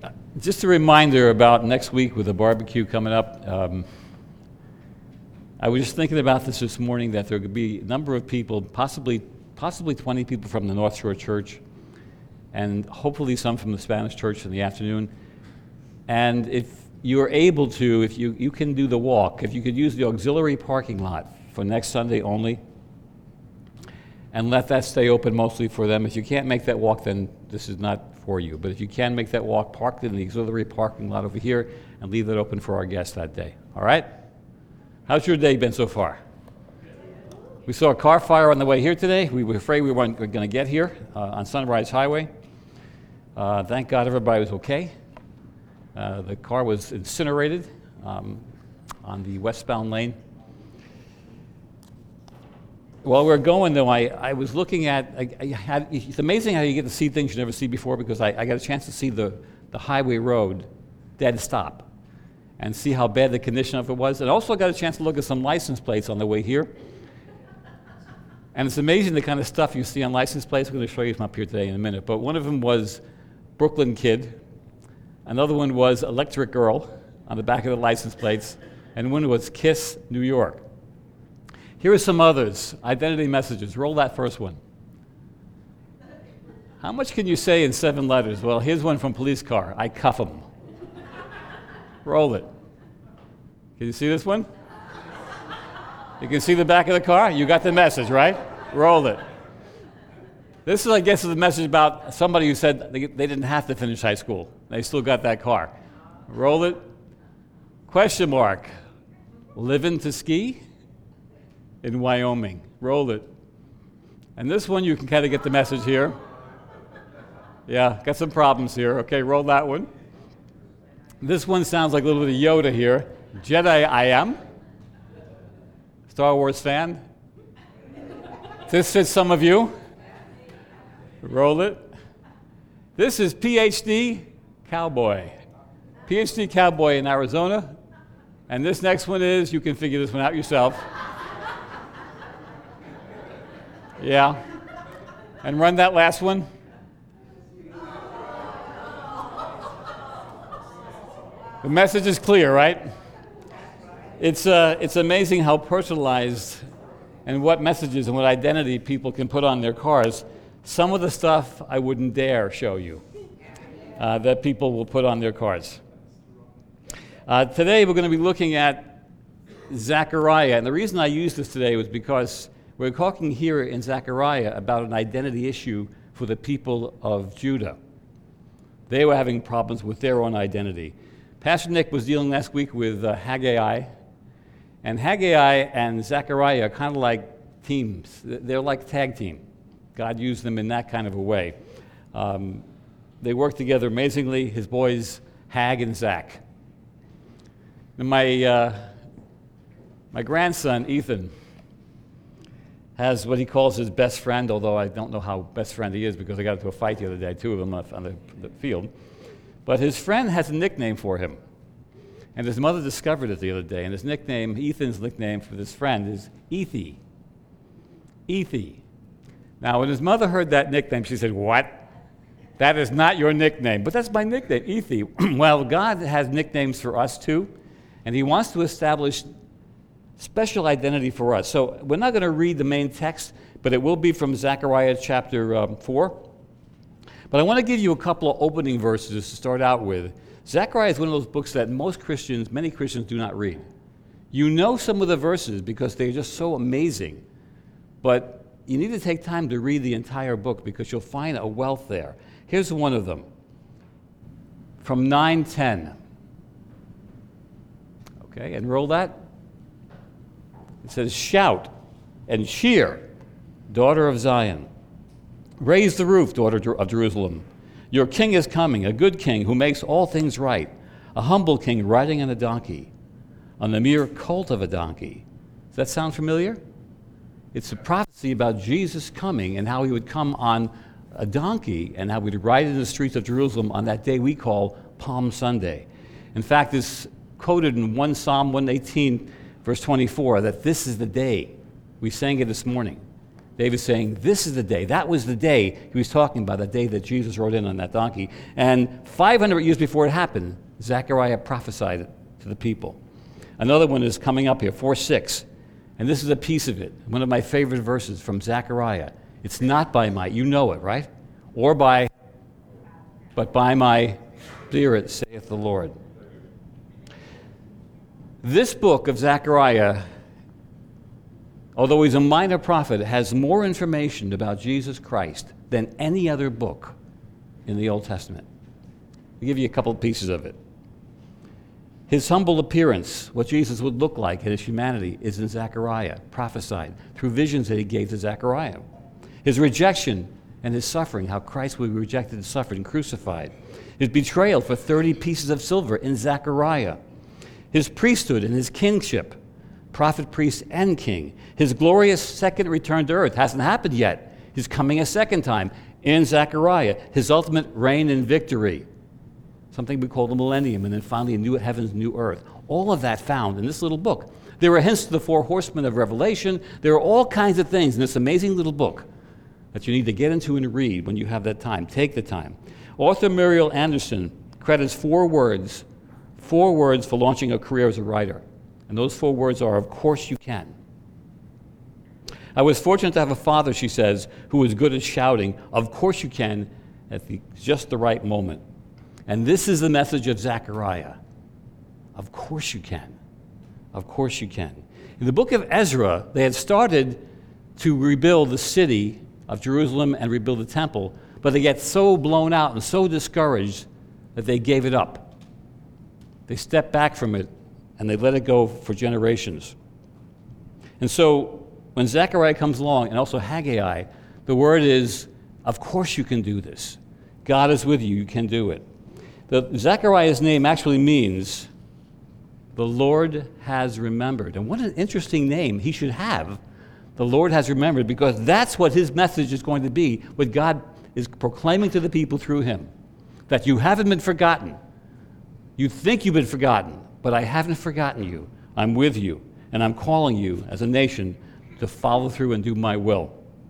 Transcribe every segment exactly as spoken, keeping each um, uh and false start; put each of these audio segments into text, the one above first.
Just a reminder about next week with the barbecue coming up. Um, I was just thinking about this this morning, that there could be a number of people, possibly possibly twenty people from the North Shore Church, and hopefully some from the Spanish Church in the afternoon. And if you're able to, if you, you can do the walk, if you could use the auxiliary parking lot for next Sunday only, and let that stay open mostly for them. If you can't make that walk, then this is not for you. But if you can make that walk, park in the auxiliary parking lot over here and leave it open for our guests that day. All right? How's your day been so far? We saw a car fire on the way here today. We were afraid we weren't going to get here uh, on Sunrise Highway. Uh, thank God everybody was okay. Uh, the car was incinerated um, on the westbound lane. While we were going, though, I, I was looking at, I, I had, it's amazing how you get to see things you never see before, because I, I got a chance to see the, the highway road dead stop and see how bad the condition of it was. And also got a chance to look at some license plates on the way here. And it's amazing the kind of stuff you see on license plates. I'm going to show you them up here today in a minute. But one of them was Brooklyn Kid. Another one was Electric Girl on the back of the license plates. And one was Kiss New York. Here are some others. Identity messages. Roll that first one. How much can you say in seven letters? Well, here's one from Police Car. I cuff them. Roll it. Can you see this one? You can see the back of the car? You got the message, right? Roll it. This is, I guess, is a message about somebody who said they, they didn't have to finish high school. They still got that car. Roll it. Question mark. Living to ski in Wyoming. Roll it. And this one, you can kind of get the message here. Yeah, got some problems here. Okay, roll that one. This one sounds like a little bit of Yoda here. Jedi I am. Star Wars fan. This fits some of you. Roll it. This is P H D Cowboy. P H D Cowboy in Arizona. And this next one is, you can figure this one out yourself. Yeah. And run that last one. The message is clear, right? It's, uh, it's amazing how personalized and what messages and what identity people can put on their cars. Some of the stuff I wouldn't dare show you uh, that people will put on their cars. Uh, today we're going to be looking at Zechariah, and the reason I used this today was because we're talking here in Zechariah about an identity issue for the people of Judah. They were having problems with their own identity. Pastor Nick was dealing last week with uh, Haggai, and Haggai and Zechariah are kind of like teams. They're like tag team. God used them in that kind of a way. Um, they work together amazingly, his boys, Hag and Zach. And my, uh, my grandson, Ethan, has what he calls his best friend, although I don't know how best friend he is because I got into a fight the other day, two of them on the, the field. But his friend has a nickname for him. And his mother discovered it the other day. And his nickname, Ethan's nickname for this friend is Ethy. Ethy. Now, when his mother heard that nickname, she said, "What? That is not your nickname." But that's my nickname, Ethy. Well, God has nicknames for us too. And he wants to establish special identity for us. So we're not going to read the main text, but it will be from Zechariah chapter um, four. But I want to give you a couple of opening verses to start out with. Zechariah is one of those books that most Christians, many Christians, do not read. You know some of the verses because they're just so amazing, but you need to take time to read the entire book because you'll find a wealth there. Here's one of them, from nine ten. Okay, and roll that. It says, "Shout and cheer, daughter of Zion. Raise the roof, daughter of Jerusalem. Your king is coming, a good king who makes all things right, a humble king riding on a donkey, on the mere colt of a donkey." Does that sound familiar? It's a prophecy about Jesus coming and how he would come on a donkey and how we'd ride in the streets of Jerusalem on that day we call Palm Sunday. In fact, it's quoted in one Psalm one eighteen, verse twenty-four, that this is the day. We sang it this morning. David's saying, this is the day. That was the day he was talking about, the day that Jesus rode in on that donkey. And five hundred years before it happened, Zechariah prophesied it to the people. Another one is coming up here, four six. And this is a piece of it, one of my favorite verses from Zechariah. It's not by might, you know it, right? Or by, but by my Spirit, saith the Lord. This book of Zechariah, although he's a minor prophet, has more information about Jesus Christ than any other book in the Old Testament. I'll give you a couple of pieces of it. His humble appearance, what Jesus would look like in his humanity, is in Zechariah, prophesied through visions that he gave to Zechariah. His rejection and his suffering, how Christ would be rejected and suffered and crucified. His betrayal for thirty pieces of silver in Zechariah. His priesthood and his kingship, prophet, priest, and king. His glorious second return to earth hasn't happened yet. He's coming a second time in Zechariah. His ultimate reign and victory, something we call the millennium, and then finally a new heavens, new earth. All of that found in this little book. There are hints to the four horsemen of Revelation. There are all kinds of things in this amazing little book that you need to get into and read when you have that time. Take the time. Author Muriel Anderson credits four words, four words for launching a career as a writer. And those four words are, of course you can. I was fortunate to have a father, she says, who was good at shouting, of course you can, at the, just the right moment. And this is the message of Zechariah. Of course you can. Of course you can. In the book of Ezra, they had started to rebuild the city of Jerusalem and rebuild the temple, but they get so blown out and so discouraged that they gave it up. They stepped back from it and they let it go for generations. And so when Zechariah comes along, and also Haggai, the word is, of course you can do this. God is with you, you can do it. The, Zechariah's name actually means, the Lord has remembered. And what an interesting name he should have. The Lord has remembered, because that's what his message is going to be, what God is proclaiming to the people through him, that you haven't been forgotten. You think you've been forgotten, but I haven't forgotten you. I'm with you, and I'm calling you as a nation to follow through and do my will.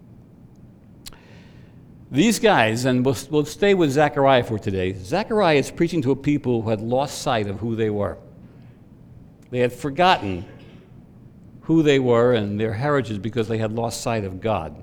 These guys, and we'll, we'll stay with Zechariah for today. Zechariah is preaching to a people who had lost sight of who they were. They had forgotten who they were and their heritage because they had lost sight of God.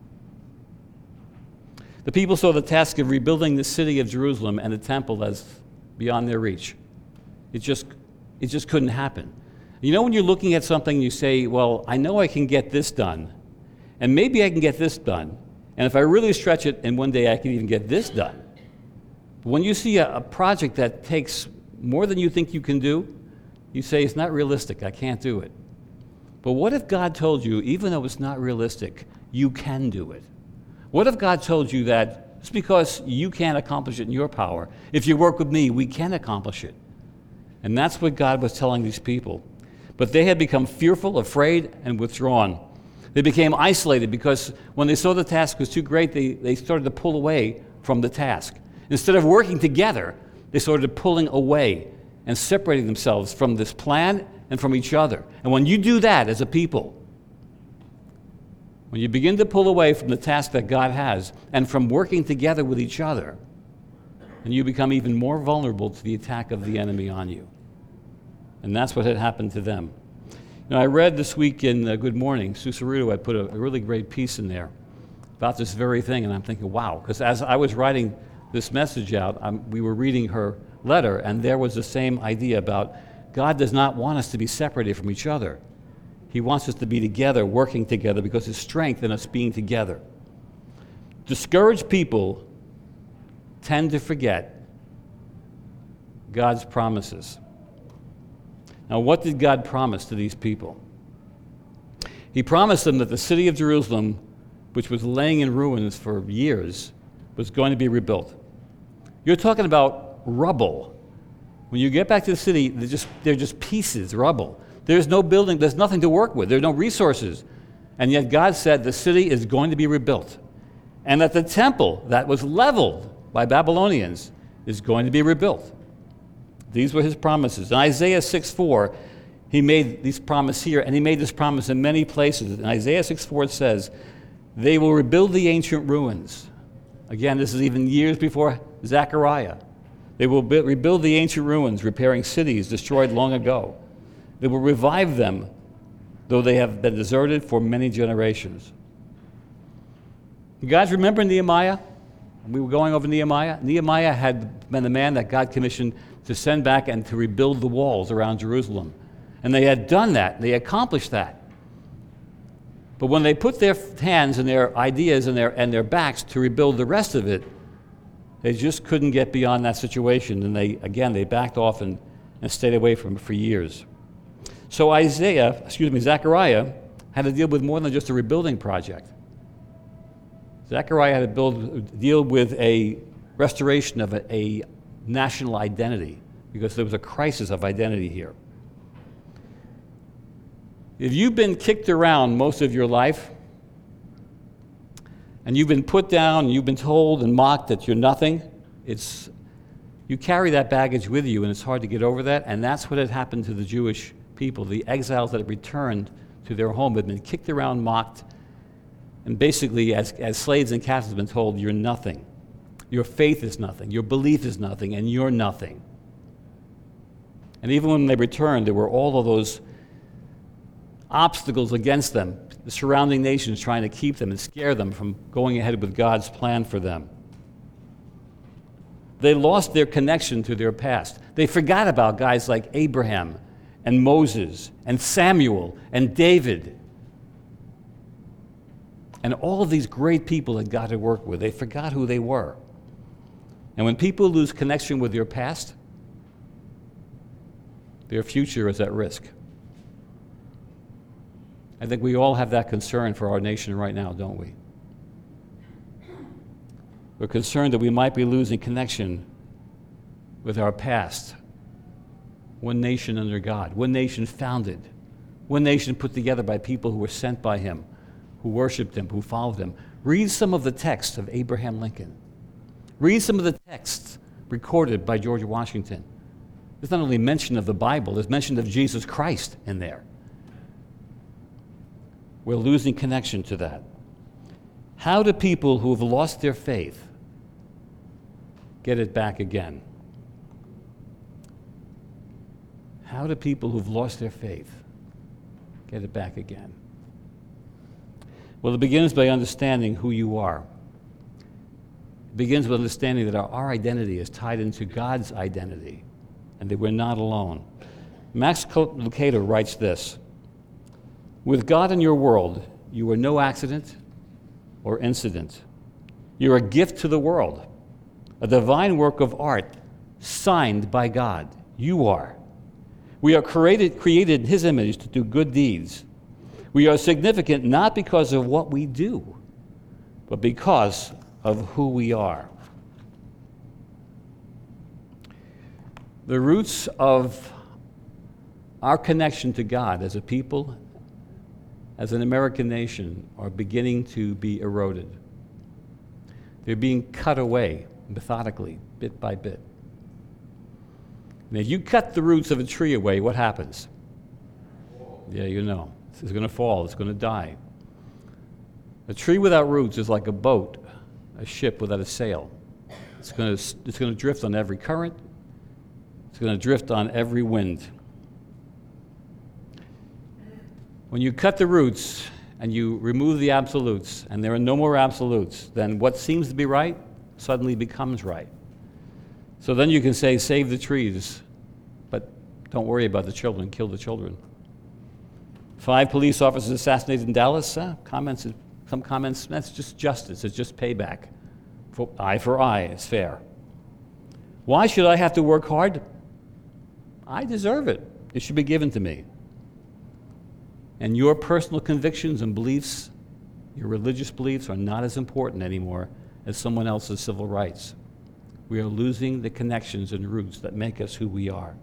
The people saw the task of rebuilding the city of Jerusalem and the temple as beyond their reach. It just, it just couldn't happen. You know, when you're looking at something, you say, well, I know I can get this done, and maybe I can get this done, and if I really stretch it, and one day I can even get this done. But when you see a, a project that takes more than you think you can do, you say, it's not realistic, I can't do it. But what if God told you, even though it's not realistic, you can do it? What if God told you that just because you can't accomplish it in your power, if you work with me, we can accomplish it? And that's what God was telling these people. But they had become fearful, afraid, and withdrawn. They became isolated because when they saw the task was too great, they, they started to pull away from the task. Instead of working together, they started pulling away and separating themselves from this plan and from each other. And when you do that as a people, when you begin to pull away from the task that God has and from working together with each other, then you become even more vulnerable to the attack of the enemy on you. And that's what had happened to them. Now, I read this week in uh, Good Morning, Sue Cerruto had put a, a really great piece in there about this very thing, and I'm thinking, wow, because as I was writing this message out, I'm, we were reading her letter, and there was the same idea about God does not want us to be separated from each other. He wants us to be together, working together, because there's strength in us being together. Discouraged people tend to forget God's promises. Now, what did God promise to these people? He promised them that the city of Jerusalem, which was laying in ruins for years, was going to be rebuilt. You're talking about rubble. When you get back to the city, they're just, they're just pieces, rubble. There's no building, there's nothing to work with, there's no resources. And yet God said the city is going to be rebuilt. And that the temple that was leveled by Babylonians is going to be rebuilt. These were his promises. In Isaiah six four, he made this promise here, and he made this promise in many places. In Isaiah six four it says, They will rebuild the ancient ruins. Again, this is even years before Zechariah. They will be- rebuild the ancient ruins, repairing cities destroyed long ago. They will revive them, though they have been deserted for many generations. You guys remember Nehemiah? We were going over Nehemiah. Nehemiah had been the man that God commissioned to send back and to rebuild the walls around Jerusalem. And they had done that. They accomplished that. But when they put their hands and their ideas and their, and their backs to rebuild the rest of it, they just couldn't get beyond that situation. And they, again, they backed off and, and stayed away from it for years. So Isaiah, excuse me, Zechariah had to deal with more than just a rebuilding project. Zechariah had to build, deal with a restoration of a, a national identity, because there was a crisis of identity here. If you've been kicked around most of your life, and you've been put down, and you've been told and mocked that you're nothing, it's, you carry that baggage with you, and it's hard to get over that, and that's what had happened to the Jewish people. The exiles that had returned to their home had been kicked around, mocked, and basically, as, as slaves and captives, have been told, you're nothing. Your faith is nothing. Your belief is nothing, and you're nothing. And even when they returned, there were all of those obstacles against them, the surrounding nations trying to keep them and scare them from going ahead with God's plan for them. They lost their connection to their past. They forgot about guys like Abraham and Moses and Samuel and David and all of these great people that God had worked with. They forgot who they were. And when people lose connection with their past, their future is at risk. I think we all have that concern for our nation right now, don't we? We're concerned that we might be losing connection with our past. One nation under God, one nation founded, one nation put together by people who were sent by Him, who worshiped Him, who followed Him. Read some of the texts of Abraham Lincoln. Read some of the texts recorded by George Washington. There's not only mention of the Bible, there's mention of Jesus Christ in there. We're losing connection to that. How do people who have lost their faith get it back again? How do people who've lost their faith get it back again? Well, it begins by understanding who you are. It begins with understanding that our, our identity is tied into God's identity and that we're not alone. Max Lucado writes this: with God in your world, you are no accident or incident. You're a gift to the world, a divine work of art signed by God. You are. We are created, created in His image to do good deeds. We are significant not because of what we do, but because of who we are. The roots of our connection to God as a people, as an American nation, are beginning to be eroded. They're being cut away methodically, bit by bit. Now, you cut the roots of a tree away, what happens? Yeah, you know. It's going to fall. It's going to die. A tree without roots is like a boat, a ship without a sail. It's going to, it's going to drift on every current. It's going to drift on every wind. When you cut the roots and you remove the absolutes, and there are no more absolutes, then what seems to be right suddenly becomes right. So then you can say, save the trees, but don't worry about the children, kill the children. Five police officers assassinated in Dallas. Uh, comments, some comments, that's just justice, it's just payback. For eye for eye, it's fair. Why should I have to work hard? I deserve it. It should be given to me. And your personal convictions and beliefs, your religious beliefs, are not as important anymore as someone else's civil rights. We are losing the connections and roots that make us who we are.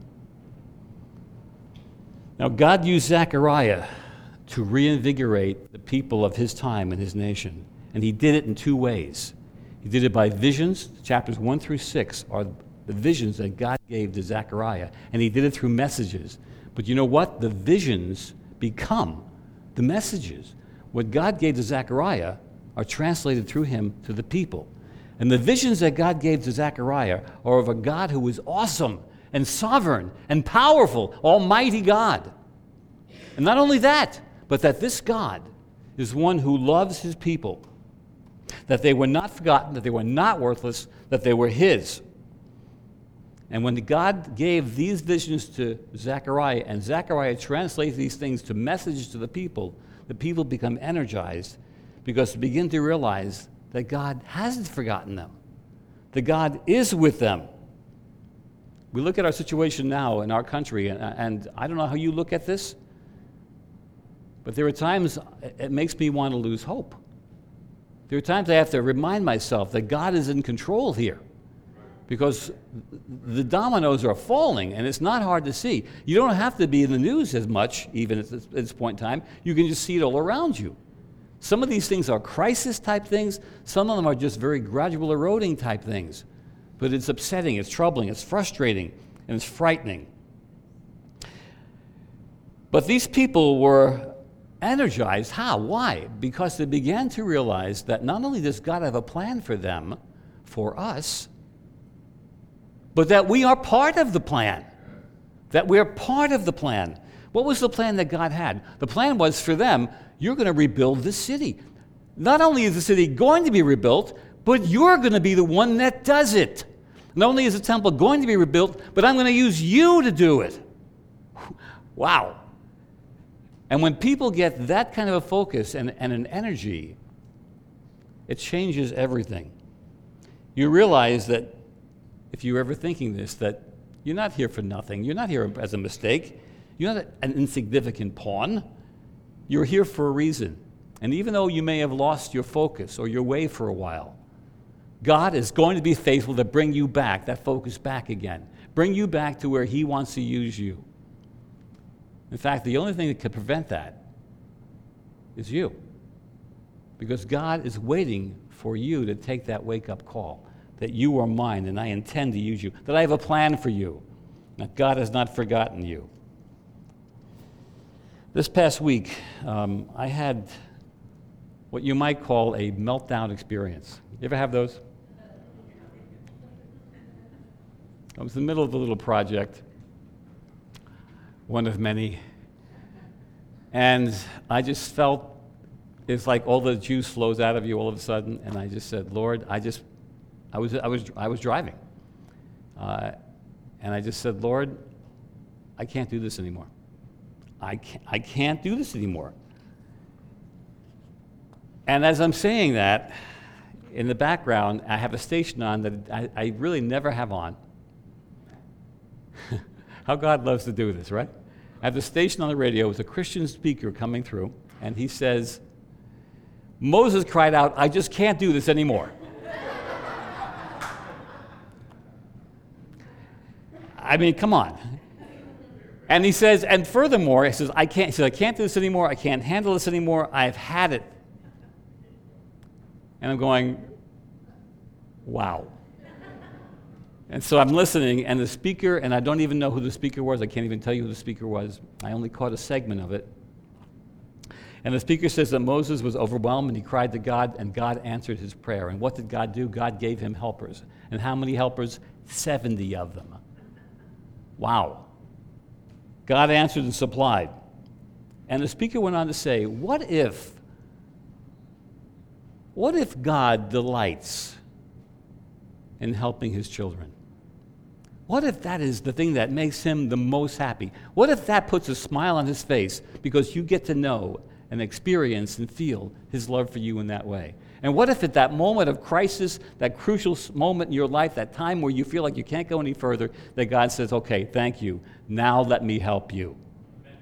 Now, God used Zechariah to reinvigorate the people of his time and his nation, and he did it in two ways. He did it by visions. Chapters one through six are the visions that God gave to Zechariah, and he did it through messages. But you know what? The visions become the messages. what God gave to Zechariah are translated through him to the people. And the visions that God gave to Zechariah are of a God who is awesome and sovereign and powerful, almighty God. And not only that, but that this God is one who loves his people, that they were not forgotten, that they were not worthless, that they were his. And when God gave these visions to Zechariah, and Zechariah translates these things to messages to the people, the people become energized because they begin to realize that God hasn't forgotten them, that God is with them. We look at our situation now in our country, and, and I don't know how you look at this, but there are times it makes me want to lose hope. There are times I have to remind myself that God is in control here, because the dominoes are falling, and it's not hard to see. You don't have to be in the news as much, even at this, at this point in time. You can just see it all around you. Some of these things are crisis-type things. Some of them are just very gradual eroding type things. But it's upsetting, it's troubling, it's frustrating, and it's frightening. But these people were energized. How? Why? Because they began to realize that not only does God have a plan for them, for us, but that we are part of the plan. That we're part of the plan. What was the plan that God had? The plan was for them, you're going to rebuild this city. Not only is the city going to be rebuilt, but you're going to be the one that does it. Not only is the temple going to be rebuilt, but I'm going to use you to do it. Wow. And when people get that kind of a focus and, and an energy, it changes everything. You realize that if you're ever thinking this, that you're not here for nothing. You're not here as a mistake. You're not an insignificant pawn. You're here for a reason. And even though you may have lost your focus or your way for a while, God is going to be faithful to bring you back, that focus back again. Bring you back to where he wants to use you. In fact, the only thing that could prevent that is you. Because God is waiting for you to take that wake-up call, that you are mine and I intend to use you, that I have a plan for you, that God has not forgotten you. This past week, um, I had what you might call a meltdown experience. You ever have those? I was in the middle of a little project, one of many, and I just felt it's like all the juice flows out of you all of a sudden, and I just said, Lord, I just, I was, I was, I was driving, uh, and I just said, Lord, I can't do this anymore. I can't, I can't do this anymore. And as I'm saying that, in the background, I have a station on that I, I really never have on. How God loves to do this, right? I have the station on the radio with a Christian speaker coming through, and he says, Moses cried out, I just can't do this anymore. I mean, come on. And he says, and furthermore, he says, I can't, he says, I can't do this anymore, I can't handle this anymore, I've had it. And I'm going, wow. And so I'm listening, and the speaker, and I don't even know who the speaker was, I can't even tell you who the speaker was, I only caught a segment of it. And the speaker says that Moses was overwhelmed, and he cried to God, and God answered his prayer. And what did God do? God gave him helpers. And how many helpers? seventy of them. Wow. God answered and supplied. And the speaker went on to say, what if, what if God delights in helping his children? What if that is the thing that makes him the most happy? What if that puts a smile on his face because you get to know and experience and feel his love for you in that way? And what if at that moment of crisis, that crucial moment in your life, that time where you feel like you can't go any further, that God says, okay, thank you, now let me help you. Amen.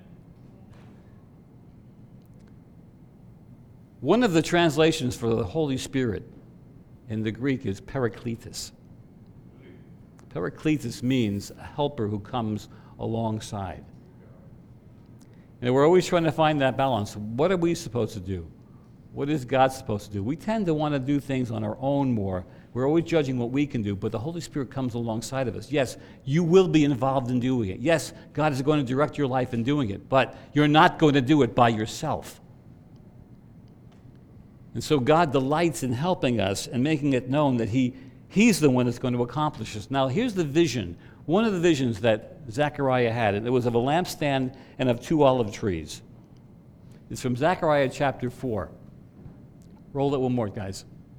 One of the translations for the Holy Spirit in the Greek is parakletos. Parakletos means a helper who comes alongside. And we're always trying to find that balance. What are we supposed to do? What is God supposed to do? We tend to want to do things on our own more. We're always judging what we can do, but the Holy Spirit comes alongside of us. Yes, you will be involved in doing it. Yes, God is going to direct your life in doing it, but you're not going to do it by yourself. And so God delights in helping us and making it known that he, He's the one that's going to accomplish this. Now, here's the vision. One of the visions that Zechariah had, and it was of a lampstand and of two olive trees. It's from Zechariah chapter four. Roll it one more, guys.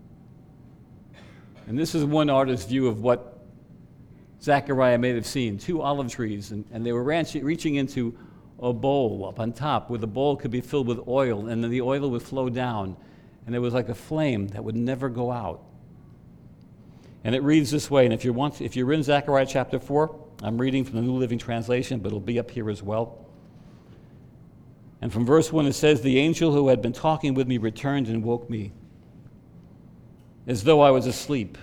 And this is one artist's view of what Zechariah may have seen. Two olive trees, and, and they were ranch, reaching into a bowl up on top, where the bowl could be filled with oil, and then the oil would flow down, and it was like a flame that would never go out. And it reads this way, and if, you want, if you're in Zechariah chapter four, I'm reading from the New Living Translation, but it'll be up here as well. And from verse one it says, "The angel who had been talking with me returned and woke me, as though I was asleep.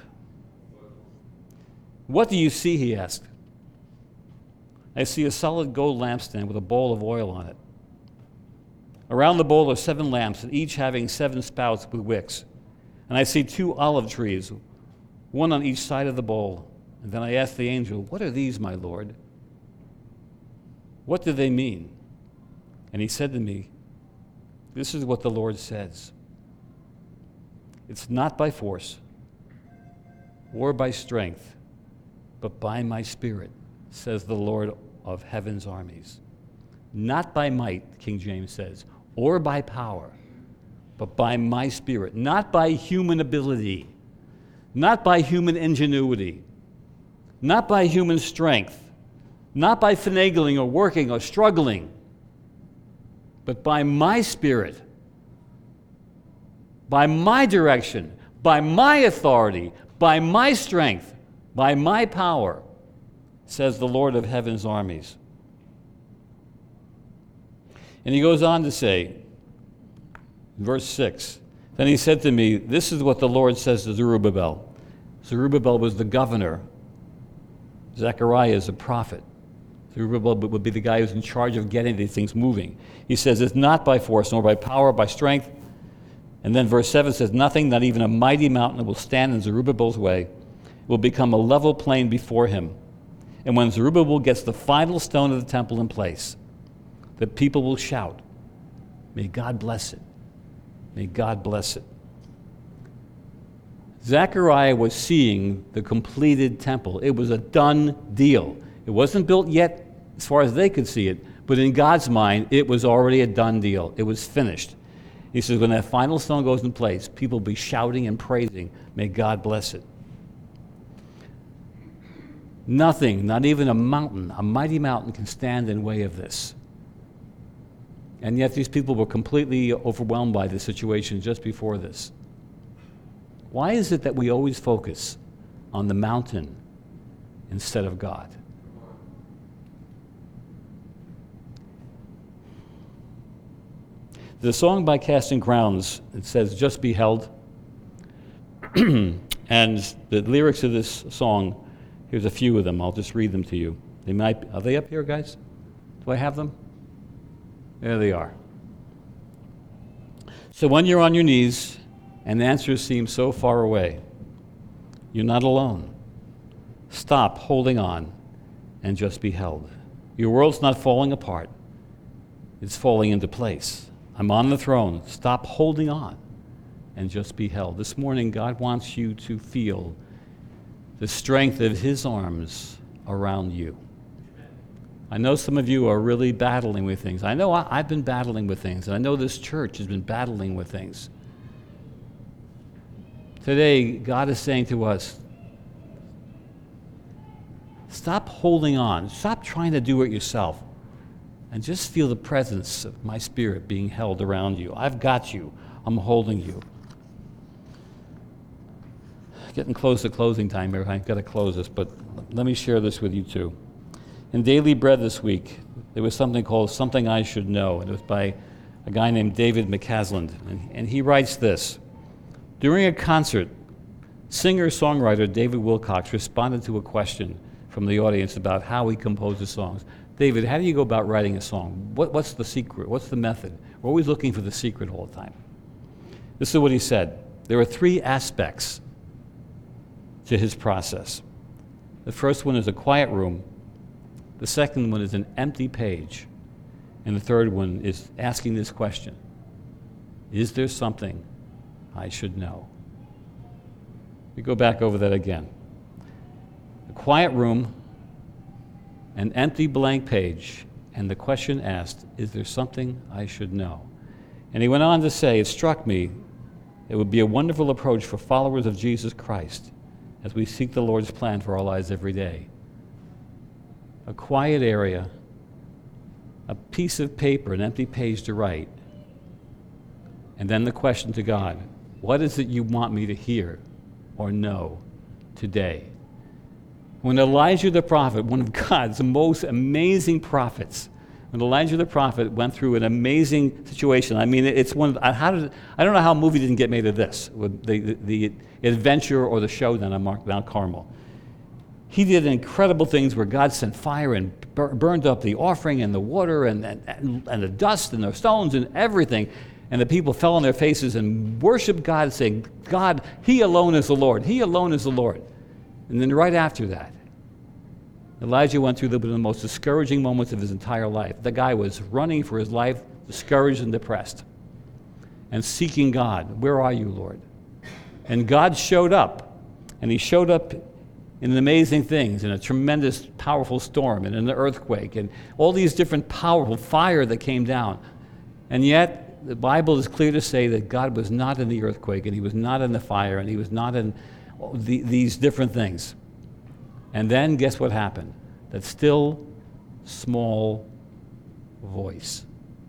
'What do you see?' he asked. 'I see a solid gold lampstand with a bowl of oil on it. Around the bowl are seven lamps, and each having seven spouts with wicks. And I see two olive trees, one on each side of the bowl.' And then I asked the angel, 'What are these, my Lord? What do they mean?' And he said to me, 'This is what the Lord says. It's not by force or by strength, but by my Spirit, says the Lord of heaven's armies. Not by might,' King James says, 'or by power, but by my Spirit.'" Not by human ability, not by human ingenuity, not by human strength, not by finagling or working or struggling, but by my Spirit, by my direction, by my authority, by my strength, by my power, says the Lord of heaven's armies. And he goes on to say, verse six, "Then he said to me, 'This is what the Lord says to Zerubbabel.'" Zerubbabel was the governor. Zechariah is a prophet. Zerubbabel would be the guy who's in charge of getting these things moving. He says, "It's not by force, nor by power, by strength." And then verse seven says, "Nothing, not even a mighty mountain, will stand in Zerubbabel's way. It will become a level plain before him. And when Zerubbabel gets the final stone of the temple in place, the people will shout, 'May God bless it. May God bless it.'" Zechariah was seeing the completed temple. It was a done deal. It wasn't built yet as far as they could see it, but in God's mind, it was already a done deal. It was finished. He says, when that final stone goes in place, people will be shouting and praising, "May God bless it." Nothing, not even a mountain, a mighty mountain, can stand in the way of this. And yet these people were completely overwhelmed by the situation just before this. Why is it that we always focus on the mountain instead of God? The song by Casting Crowns, it says, "Just Be Held." And the lyrics of this song, here's a few of them. I'll just read them to you. They might, are they up here, guys? Do I have them? There they are. "So when you're on your knees and answers seem so far away, you're not alone. Stop holding on and just be held. Your world's not falling apart. It's falling into place. I'm on the throne. Stop holding on and just be held." This morning, God wants you to feel the strength of His arms around you. I know some of you are really battling with things. I know I, I've been battling with things, and I know this church has been battling with things. Today, God is saying to us, stop holding on. Stop trying to do it yourself. And just feel the presence of my Spirit being held around you. I've got you. I'm holding you. Getting close to closing time here. I've got to close this, but let me share this with you too. In Daily Bread this week, there was something called Something I Should Know, and it was by a guy named David McCasland. And, and he writes this: "During a concert, singer-songwriter David Wilcox responded to a question from the audience about how he composes songs. David, how do you go about writing a song? What, what's the secret? What's the method? We're always looking for the secret all the time. This is what he said. There are three aspects to his process. The first one is a quiet room. The second one is an empty page. And the third one is asking this question: is there something I should know. We go back over that again. A quiet room, an empty blank page, and the question asked, is there something I should know? And he went on to say, it struck me, it would be a wonderful approach for followers of Jesus Christ as we seek the Lord's plan for our lives every day. A quiet area, a piece of paper, an empty page to write, and then the question to God, what is it you want me to hear or know today? When Elijah the prophet, one of God's most amazing prophets, when Elijah the prophet went through an amazing situation, I mean, it's one of, how did, I don't know how a movie didn't get made of this, with the, the, the adventure or the showdown on Mount Carmel. He did incredible things where God sent fire and bur- burned up the offering and the water and, and, and the dust and the stones and everything. And the people fell on their faces and worshiped God, saying, God, He alone is the Lord. He alone is the Lord. And then right after that, Elijah went through the, the most discouraging moments of his entire life. The guy was running for his life, discouraged and depressed, and seeking God. Where are you, Lord? And God showed up, and He showed up in amazing things, in a tremendous, powerful storm, and in an earthquake, and all these different powerful fire that came down. And yet, the Bible is clear to say that God was not in the earthquake, and He was not in the fire, and He was not in the, these different things. And then guess what happened? That still, small voice.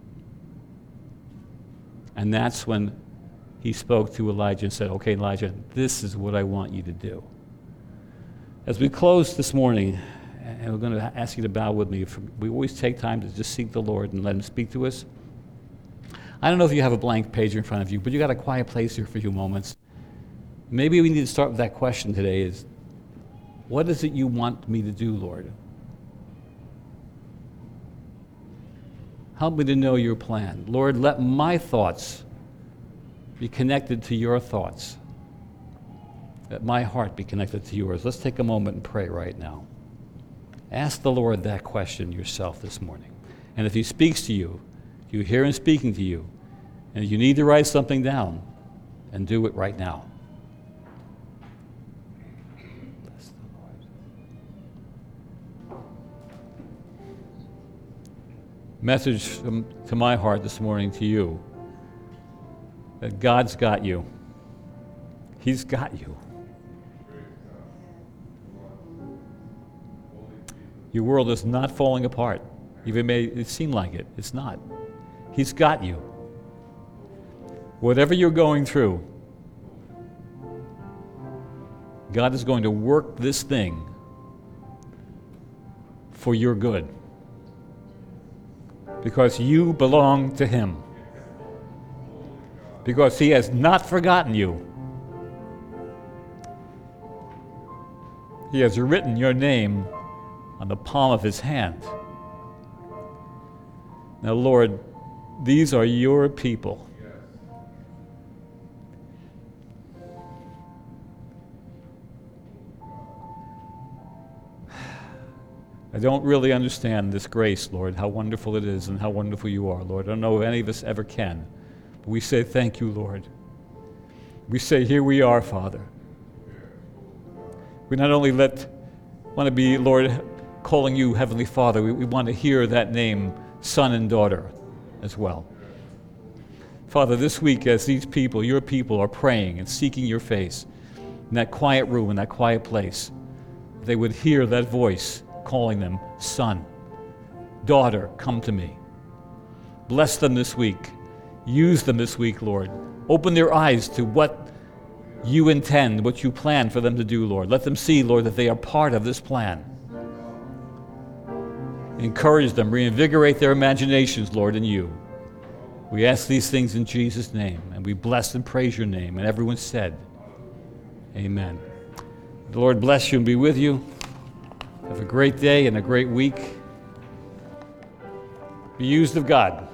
And that's when He spoke to Elijah and said, okay, Elijah, this is what I want you to do. As we close this morning, and we're going to ask you to bow with me, we always take time to just seek the Lord and let Him speak to us. I don't know if you have a blank page in front of you, but you got a quiet place here for a few moments. Maybe we need to start with that question today is, what is it you want me to do, Lord? Help me to know your plan. Lord, let my thoughts be connected to your thoughts. Let my heart be connected to yours. Let's take a moment and pray right now. Ask the Lord that question yourself this morning. And if He speaks to you, you hear Him speaking to you, and you need to write something down, and do it right now. Bless the Lord. Message from, to my heart this morning to you, that God's got you. He's got you. Your world is not falling apart. Even may it seem like it. It's not. He's got you. Whatever you're going through, God is going to work this thing for your good. Because you belong to Him. Because He has not forgotten you. He has written your name on the palm of His hand. Now, Lord, these are your people. I don't really understand this grace, Lord, how wonderful it is and how wonderful you are, Lord. I don't know if any of us ever can. But we say thank you, Lord. We say, here we are, Father. We not only let want to be, Lord, calling you Heavenly Father, we, we want to hear that name, son and daughter, as well. Father, this week as these people, your people, are praying and seeking your face in that quiet room, in that quiet place, they would hear that voice calling them, son, daughter, come to me. Bless them this week. Use them this week, Lord. Open their eyes to what you intend, what you plan for them to do, Lord. Let them see, Lord, that they are part of this plan. Encourage them, reinvigorate their imaginations, Lord, in you. We ask these things in Jesus' name, and we bless and praise your name. And everyone said, amen. The Lord bless you and be with you. Have a great day and a great week. Be used of God.